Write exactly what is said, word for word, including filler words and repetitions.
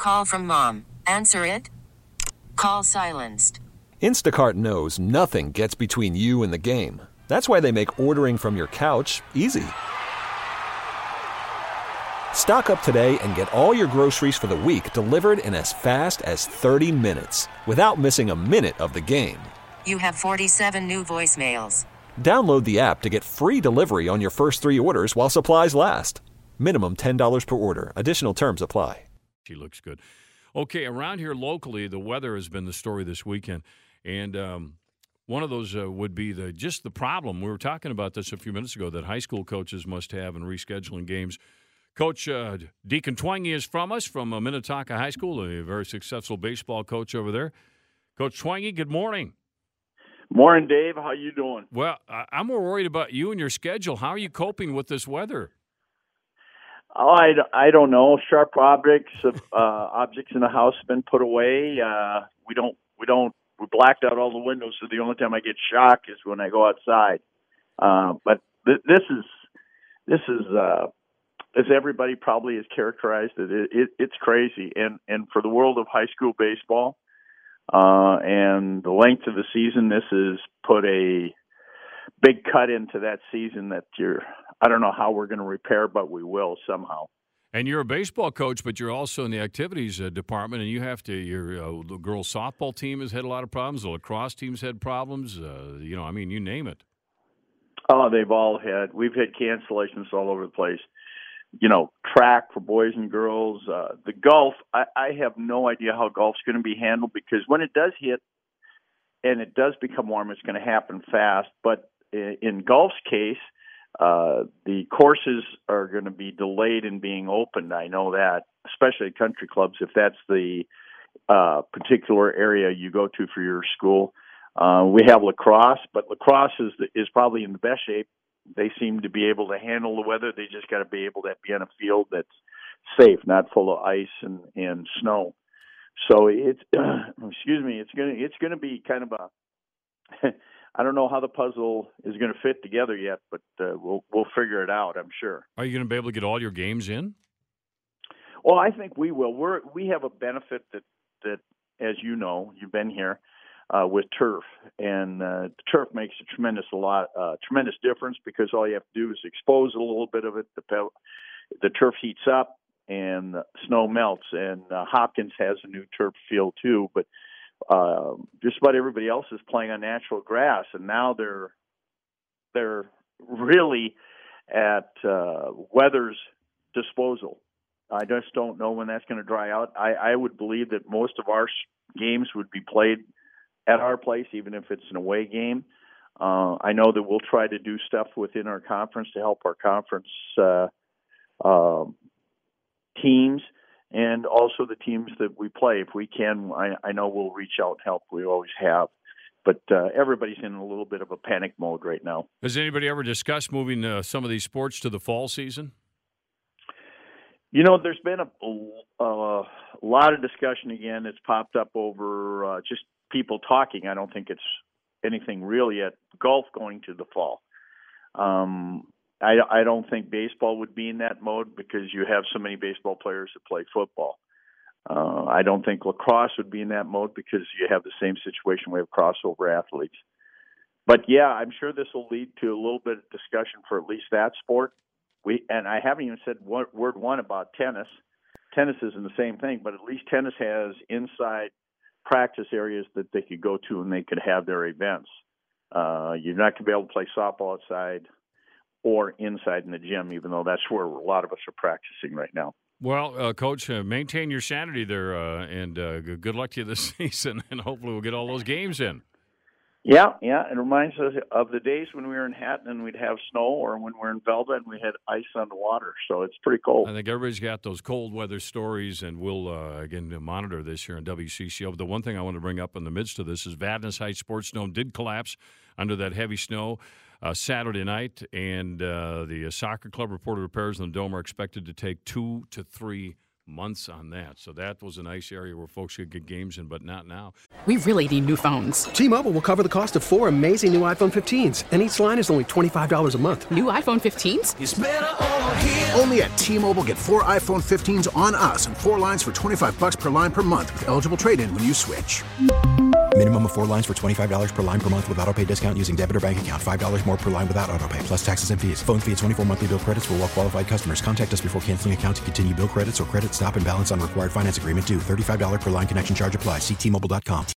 Call from mom. Answer it. Call silenced. Instacart knows nothing gets between you and the game. That's why they make ordering from your couch easy. Stock up today and get all your groceries for the week delivered in as fast as thirty minutes without missing a minute of the game. You have forty-seven new voicemails. Download the app to get free delivery on your first three orders while supplies last. Minimum ten dollars per order. Additional terms apply. She looks good. Okay, around here locally, the weather has been the story this weekend. And um, one of those uh, would be the just the problem. We were talking about this a few minutes ago that high school coaches must have in rescheduling games. Coach uh, Deacon Twangy is from us, from uh, Minnetonka High School, a very successful baseball coach over there. Coach Twangy, good morning. Morning, Dave. How you doing? Well, I- I'm more worried about you and your schedule. How are you coping with this weather? Oh, I, I don't know. Sharp objects, uh, objects in the house have been put away. Uh, we don't, we don't, we blacked out all the windows, so the only time I get shock is when I go outside. Uh, but th- this is, this is, uh, as everybody probably has characterized it, it, it, it's crazy. And, and for the world of high school baseball, uh, and the length of the season, this has put a big cut into that season that you're, I don't know how we're going to repair, but we will somehow. And you're a baseball coach, but you're also in the activities uh, department, and you have to. Your uh, the girls' softball team has had a lot of problems. The lacrosse team's had problems. Uh, you know, I mean, you name it. Oh, they've all had. We've had cancellations all over the place. You know, track for boys and girls. Uh, the golf. I, I have no idea how golf's going to be handled, because when it does hit and it does become warm, it's going to happen fast. But in, in golf's case, Uh, the courses are going to be delayed in being opened. I know that, especially at country clubs, if that's the uh, particular area you go to for your school. Uh, we have lacrosse, but lacrosse is is probably in the best shape. They seem to be able to handle the weather. They just got to be able to be on a field that's safe, not full of ice and, and snow. So it's uh, excuse me, it's gonna it's gonna be kind of a I don't know how the puzzle is going to fit together yet, but uh, we'll we'll figure it out, I'm sure. Are you going to be able to get all your games in? Well, I think we will. We're we have a benefit that that, as you know, you've been here uh, with turf, and uh, turf makes a tremendous a lot uh, tremendous difference, because all you have to do is expose a little bit of it. The pe- the turf heats up and the snow melts, and uh, Hopkins has a new turf field too, but. Uh, just about everybody else is playing on natural grass, and now they're they're really at uh, weather's disposal. I just don't know when that's going to dry out. I, I would believe that most of our games would be played at our place, even if it's an away game. Uh, I know that we'll try to do stuff within our conference to help our conference uh, uh, teams. And also the teams that we play. If we can, I, I know we'll reach out and help. We always have. But uh, everybody's in a little bit of a panic mode right now. Has anybody ever discussed moving uh, some of these sports to the fall season? You know, there's been a, a, a lot of discussion again. It's popped up over uh, just people talking. I don't think it's anything real yet. Golf going to the fall. Um I, I don't think baseball would be in that mode, because you have so many baseball players that play football. Uh, I don't think lacrosse would be in that mode, because you have the same situation. We have crossover athletes. But, yeah, I'm sure this will lead to a little bit of discussion for at least that sport. We And I haven't even said word, word one about tennis. Tennis isn't the same thing, but at least tennis has inside practice areas that they could go to and they could have their events. Uh, you're not going to be able to play softball outside or inside in the gym, even though that's where a lot of us are practicing right now. Well, uh, Coach, uh, maintain your sanity there, uh, and uh, good luck to you this season, and hopefully we'll get all those games in. Yeah, yeah. It reminds us of the days when we were in Hatton and we'd have snow, or when we were in Velda and we had ice on the water. So it's pretty cold. I think everybody's got those cold weather stories, and we'll, uh, again, monitor this here on W C C O. But the one thing I want to bring up in the midst of this is Vadnais Heights Sports Dome did collapse under that heavy snow uh, Saturday night, and uh, the uh, soccer club reported repairs in the dome are expected to take two to three months on that. So that was a nice area where folks could get games in, but not now. We really need new phones. T-Mobile will cover the cost of four amazing new iPhone fifteens, and each line is only twenty-five dollars a month. New iPhone fifteens? It's better over here. Only at T-Mobile, get four iPhone fifteens on us and four lines for twenty-five dollars per line per month with eligible trade-in when you switch. Minimum of four lines for twenty-five dollars per line per month with autopay discount using debit or bank account. five dollars more per line without autopay, plus taxes and fees. Phone fee at twenty-four monthly bill credits for well-qualified customers. Contact us before canceling account to continue bill credits or credit stop and balance on required finance agreement due. thirty-five dollars per line connection charge applies. See T Mobile dot com.